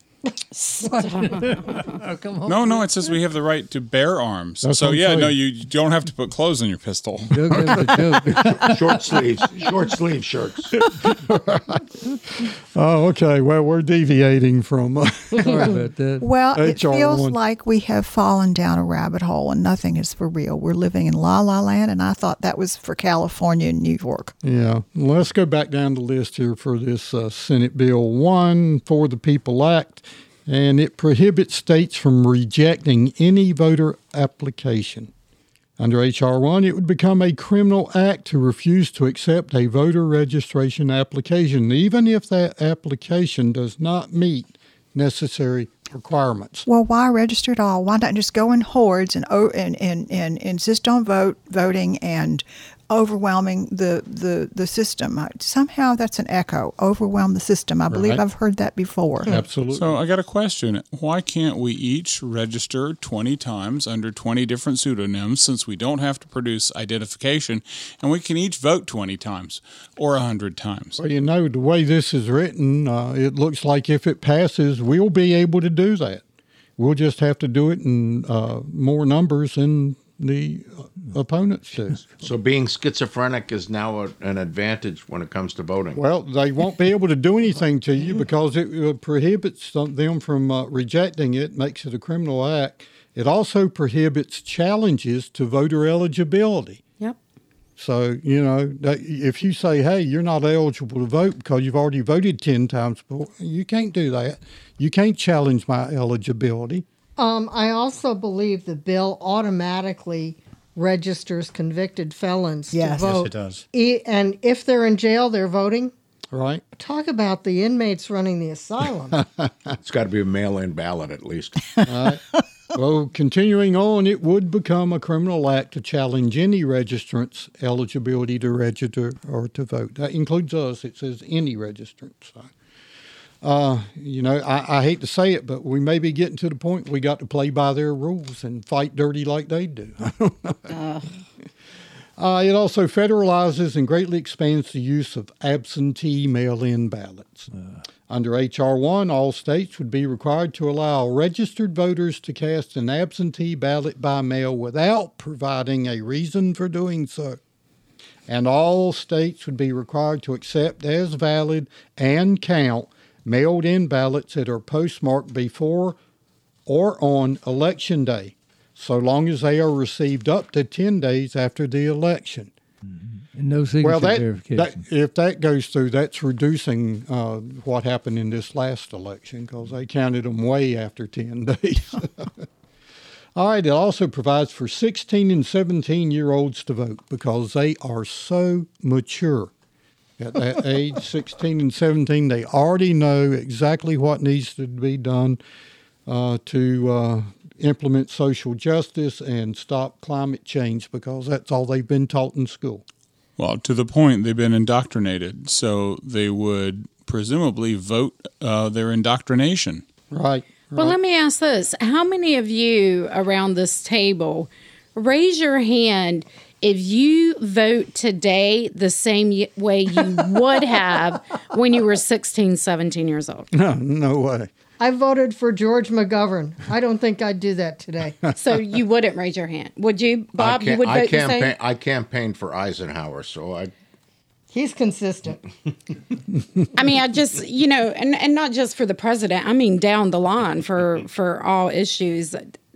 Oh, come on.
No, it says we have the right to bear arms.
That's
So
what I'm
yeah,
saying.
no, you don't have to put clothes on your pistol.
Short sleeve shirts.
Oh, okay. Well, we're deviating from.
Sorry about that.
Well, it
HR
feels
one.
like we have fallen down a rabbit hole and nothing is for real. We're living in La La Land, and I thought that was for California and New York.
Yeah. Let's go back down the list here for this Senate Bill 1 for the People Act. And it prohibits states from rejecting any voter application. Under H.R. 1, it would become a criminal act to refuse to accept a voter registration application, even if that application does not meet necessary requirements.
Well, why register at all? Why not just go in hordes and insist on voting and overwhelming the system? Somehow that's an echo. Overwhelm the system. I believe
Right.
I've heard that before.
Absolutely.
So I got a question. Why can't we each register 20 times under 20 different pseudonyms, since we don't have to produce identification, and we can each vote 20 times or 100 times?
Well, you know, the way this is written, it looks like if it passes, we'll be able to do that. We'll just have to do it in more numbers than the opponents do.
So being schizophrenic is now an advantage when it comes to voting.
Well, they won't be able to do anything to you because it prohibits them from rejecting it, makes it a criminal act. It also prohibits challenges to voter eligibility.
Yep.
So, you know, if you say, hey, you're not eligible to vote because you've already voted 10 times before, you can't do that. You can't challenge my eligibility.
I also believe the bill automatically registers convicted felons
Yes.
to vote.
Yes, it does.
And if they're in jail, they're voting.
Right.
Talk about the inmates running the asylum.
It's got to be a mail-in ballot at least.
Right. Well, continuing on, it would become a criminal act to challenge any registrant's eligibility to register or to vote. That includes us. It says any registrant. So, you know, I hate to say it, but we may be getting to the point we got to play by their rules and fight dirty like they do. It also federalizes and greatly expands the use of absentee mail-in ballots. Under H.R. 1, all states would be required to allow registered voters to cast an absentee ballot by mail without providing a reason for doing so. And all states would be required to accept as valid and count mailed-in ballots that are postmarked before or on Election Day, so long as they are received up to 10 days after the election.
And no signature
Well,
verification.
if that goes through, that's reducing what happened in this last election because they counted them way after 10 days. All right, it also provides for 16 and 17-year-olds to vote because they are so mature. At that age, 16 and 17, they already know exactly what needs to be done to implement social justice and stop climate change because that's all they've been taught in school.
Well, to the point, they've been indoctrinated, so they would presumably vote their indoctrination.
Right.
Well, let me ask this. How many of you around this table, raise your hand if you vote today the same way you would have when you were 16, 17 years old?
No way.
I voted for George McGovern. I don't think I'd do that today.
So you wouldn't raise your hand. Would you, Bob? You would vote the same?
I campaigned for Eisenhower, so I...
He's consistent.
I mean, I just, you know, and not just for the president. I mean, down the line for all issues.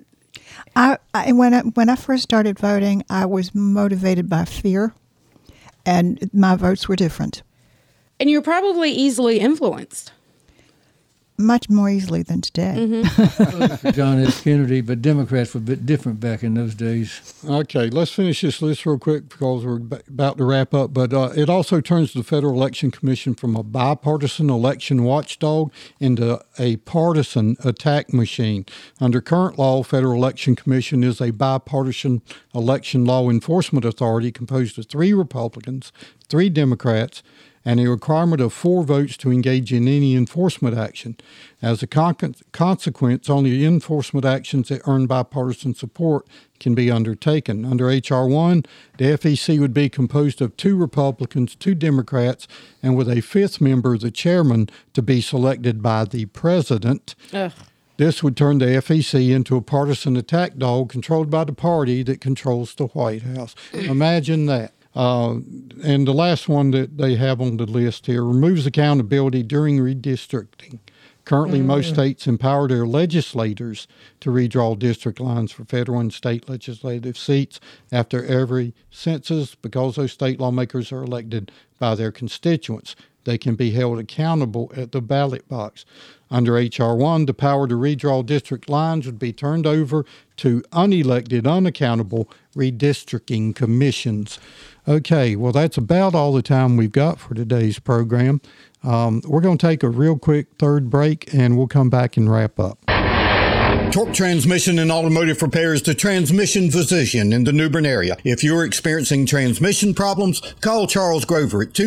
When I first started voting, I was motivated by fear, and my votes were different.
And you're probably easily influenced.
Much more easily than today.
Mm-hmm.
John F. Kennedy, but Democrats were a bit different back in those days.
Okay, let's finish this list real quick because we're about to wrap up. But it also turns the Federal Election Commission from a bipartisan election watchdog into a partisan attack machine. Under current law, Federal Election Commission is a bipartisan election law enforcement authority composed of 3 Republicans, 3 Democrats, and a requirement of 4 votes to engage in any enforcement action. As a consequence, only enforcement actions that earn bipartisan support can be undertaken. Under H.R. 1, the FEC would be composed of 2 Republicans, 2 Democrats, and with a 5th member, the chairman, to be selected by the president.
Ugh.
This would turn the FEC into a partisan attack dog controlled by the party that controls the White House. Imagine that. And the last one that they have on the list here removes accountability during redistricting. Currently, most states empower their legislators to redraw district lines for federal and state legislative seats after every census because those state lawmakers are elected by their constituents. They can be held accountable at the ballot box. Under H.R. 1, the power to redraw district lines would be turned over to unelected, unaccountable redistricting commissions. Okay, well, that's about all the time we've got for today's program. We're going to take a real quick third break, and we'll come back and wrap up.
Torque Transmission and Automotive Repair is the transmission physician in the New Bern area. If you're experiencing transmission problems, call Charles Grover at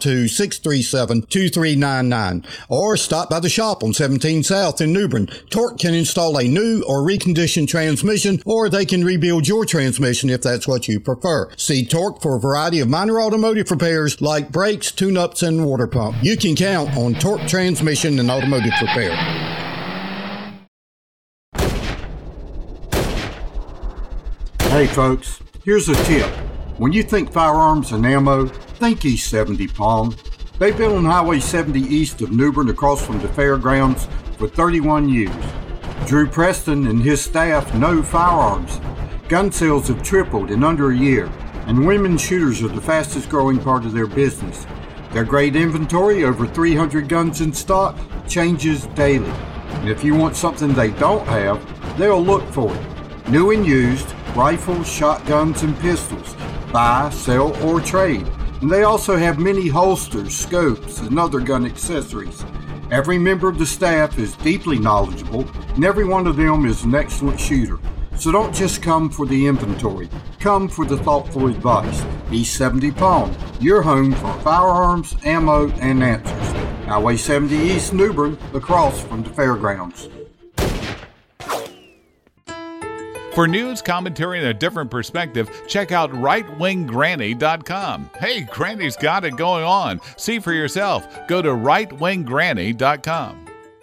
252-637-2399 or stop by the shop on 17 South in New Bern. Torque can install a new or reconditioned transmission, or they can rebuild your transmission if that's what you prefer. See Torque for a variety of minor automotive repairs like brakes, tune-ups, and water pump. You can count on Torque Transmission and Automotive Repair.
Hey folks, here's a tip. When you think firearms and ammo, think East 70 Palm. They've been on Highway 70 east of New Bern across from the fairgrounds for 31 years. Drew Preston and his staff know firearms. Gun sales have tripled in under a year, and women shooters are the fastest growing part of their business. Their great inventory, over 300 guns in stock, changes daily. And if you want something they don't have, they'll look for it. New and used, rifles, shotguns, and pistols. Buy, sell, or trade. And they also have many holsters, scopes, and other gun accessories. Every member of the staff is deeply knowledgeable, and every one of them is an excellent shooter. So don't just come for the inventory. Come for the thoughtful advice. East 70 Palm, your home for firearms, ammo, and answers. Highway 70 East, New Bern, across from the fairgrounds.
For news, commentary, and a different perspective, check out rightwinggranny.com. Hey, Granny's got it going on. See for yourself. Go to rightwinggranny.com.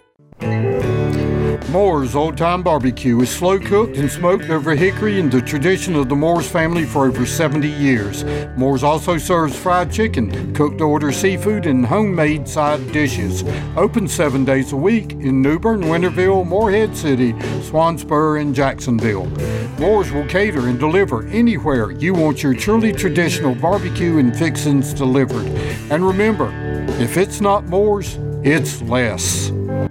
Moore's Old Time Barbecue is slow cooked and smoked over hickory in the tradition of the Moore's family for over 70 years. Moore's also serves fried chicken, cooked to order seafood, and homemade side dishes. Open 7 days a week in New Bern, Winterville, Morehead City, Swansboro, and Jacksonville. Moore's will cater and deliver anywhere you want your truly traditional barbecue and fixings delivered. And remember, if it's not Moore's, it's less.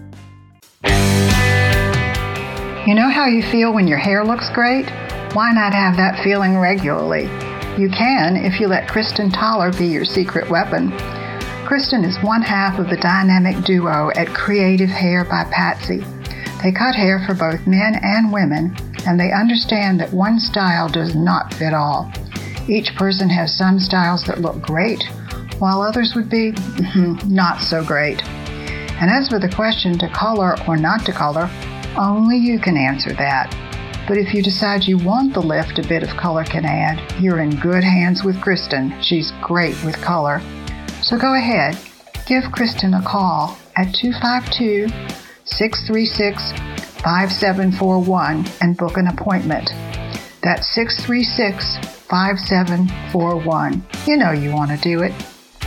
You know how you feel when your hair looks great? Why not have that feeling regularly? You can if you let Kristen Toller be your secret weapon. Kristen is one half of the dynamic duo at Creative Hair by Patsy. They cut hair for both men and women, and they understand that one style does not fit all. Each person has some styles that look great, while others would be not so great. And as for the question to color or not to color, only you can answer that. But if you decide you want the lift a bit of color can add, you're in good hands with Kristen. She's great with color. So go ahead, give Kristen a call at 252-636-5741 and book an appointment. That's 636-5741. You know you want to do it.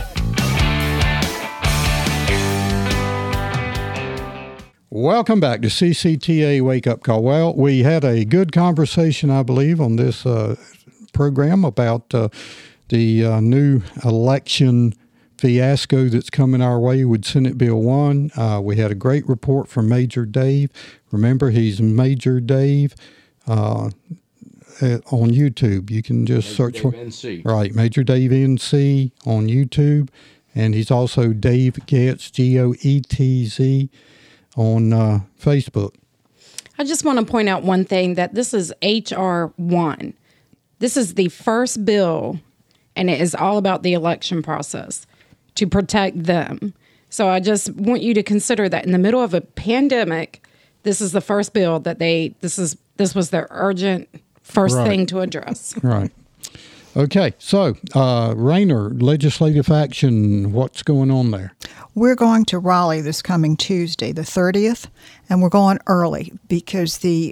Welcome back to CCTA Wake Up Call. Well, we had a good conversation, I believe, on this program about the new election fiasco that's coming our way with Senate Bill 1. We had a great report from Major Dave. Remember, he's Major Dave on YouTube. You can just search for
NC.
Right, Major Dave NC on YouTube. And he's also Dave Goetz, Goetz, on Facebook.
I just want to point out one thing, that this is H.R. 1. This is the first bill, and it is all about the election process. to protect them. So I just want you to consider that in the middle of a pandemic, this is the first bill that this was their urgent first thing to address.
Right. Okay. So, Rayner, legislative action, what's going on there?
We're going to Raleigh this coming Tuesday, the 30th, and we're going early because the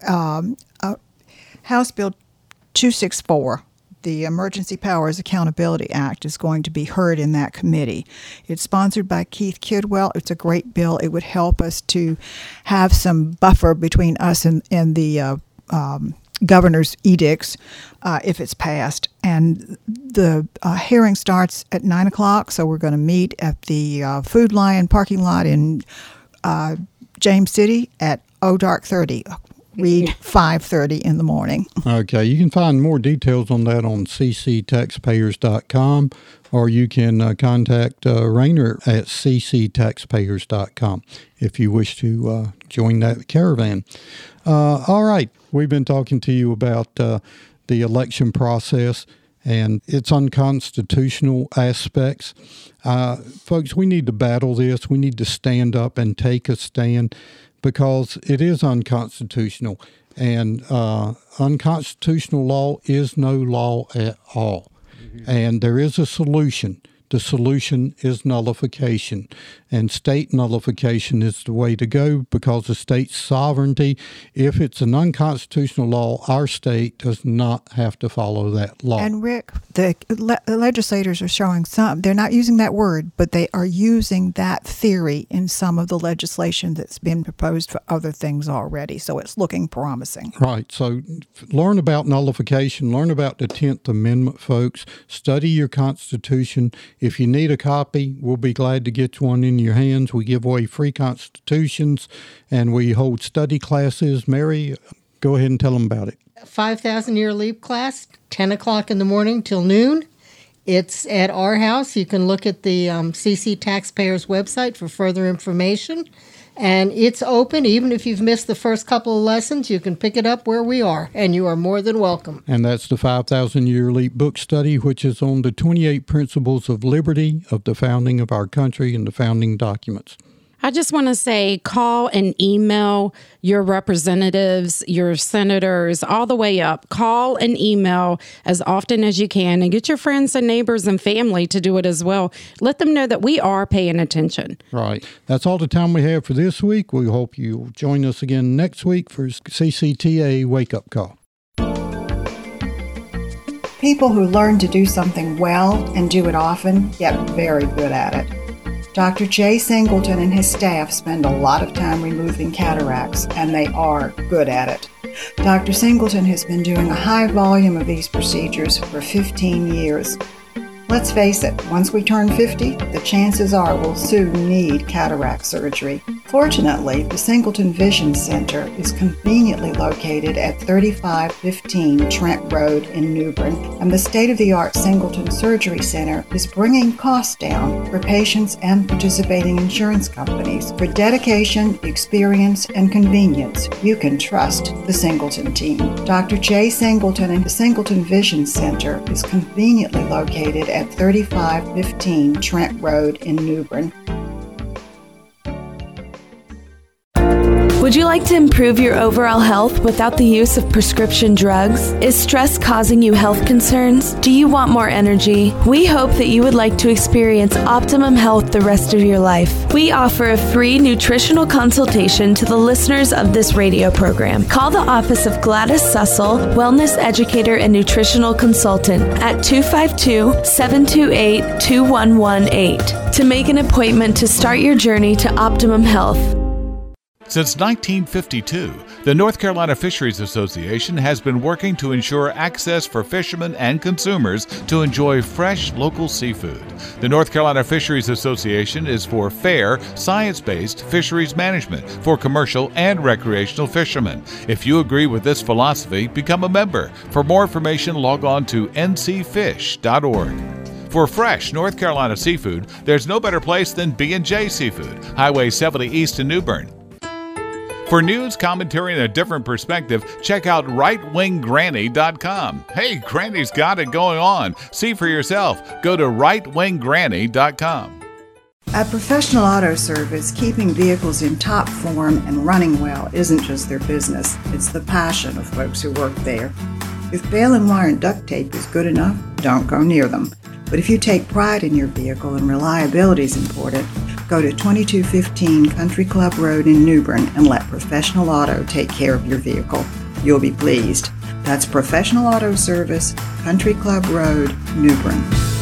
House Bill 264, the Emergency Powers Accountability Act, is going to be heard in that committee. It's sponsored by Keith Kidwell. It's a great bill. It would help us to have some buffer between us and the governor's edicts if it's passed. And the hearing starts at 9 o'clock, so we're going to meet at the Food Lion parking lot in James City at dark 30. Read 5:30 in the morning.
Okay, you can find more details on that on cctaxpayers.com, or you can contact Rayner at cctaxpayers.com if you wish to join that caravan. All right, we've been talking to you about the election process and its unconstitutional aspects. Folks, we need to battle this. We need to stand up and take a stand, because it is unconstitutional, and unconstitutional law is no law at all. Mm-hmm. And there is a solution. The solution is nullification, and state nullification is the way to go, because of state sovereignty. If it's an unconstitutional law, our state does not have to follow that law.
And Rick, the legislators are showing they're not using that word, but they are using that theory in some of the legislation that's been proposed for other things already. So it's looking promising.
Right. So learn about nullification, learn about the 10th Amendment, folks. Study your Constitution. If you need a copy, we'll be glad to get one in your hands. We give away free constitutions, and we hold study classes. Mary, go ahead and tell them about it.
5,000-year leap class, 10 o'clock in the morning till noon. It's at our house. You can look at the CC Taxpayers website for further information. And it's open. Even if you've missed the first couple of lessons, you can pick it up where we are, and you are more than welcome.
And that's the 5,000-year leap book study, which is on the 28 principles of liberty of the founding of our country and the founding documents.
I just want to say, call and email your representatives, your senators, all the way up. Call and email as often as you can, and get your friends and neighbors and family to do it as well. Let them know that we are paying attention.
Right. That's all the time we have for this week. We hope you'll join us again next week for CCTA Wake Up Call.
People who learn to do something well and do it often get very good at it. Dr. Jay Singleton and his staff spend a lot of time removing cataracts, and they are good at it. Dr. Singleton has been doing a high volume of these procedures for 15 years. Let's face it, once we turn 50, the chances are we'll soon need cataract surgery. Fortunately, the Singleton Vision Center is conveniently located at 3515 Trent Road in New Bern, and the state-of-the-art Singleton Surgery Center is bringing costs down for patients and participating insurance companies. For dedication, experience, and convenience, you can trust the Singleton team. Dr. Jay Singleton and the Singleton Vision Center is conveniently located at 3515 Trent Road in New Bern.
Would you like to improve your overall health without the use of prescription drugs? Is stress causing you health concerns? Do you want more energy? We hope that you would like to experience optimum health the rest of your life. We offer a free nutritional consultation to the listeners of this radio program. Call the office of Gladys Sussel, Wellness Educator and Nutritional Consultant at 252-728-2118 to make an appointment to start your journey to optimum health.
Since 1952, the North Carolina Fisheries Association has been working to ensure access for fishermen and consumers to enjoy fresh local seafood. The North Carolina Fisheries Association is for fair, science-based fisheries management for commercial and recreational fishermen. If you agree with this philosophy, become a member. For more information, log on to ncfish.org. For fresh North Carolina seafood, there's no better place than B&J Seafood, Highway 70 East in New Bern. For news, commentary, and a different perspective, check out rightwinggranny.com. Hey, Granny's got it going on. See for yourself. Go to rightwinggranny.com.
At Professional Auto Service, keeping vehicles in top form and running well isn't just their business, it's the passion of folks who work there. If baling wire and duct tape is good enough, don't go near them. But if you take pride in your vehicle and reliability is important, go to 2215 Country Club Road in New Bern and let Professional Auto take care of your vehicle. You'll be pleased. That's Professional Auto Service, Country Club Road, New Bern.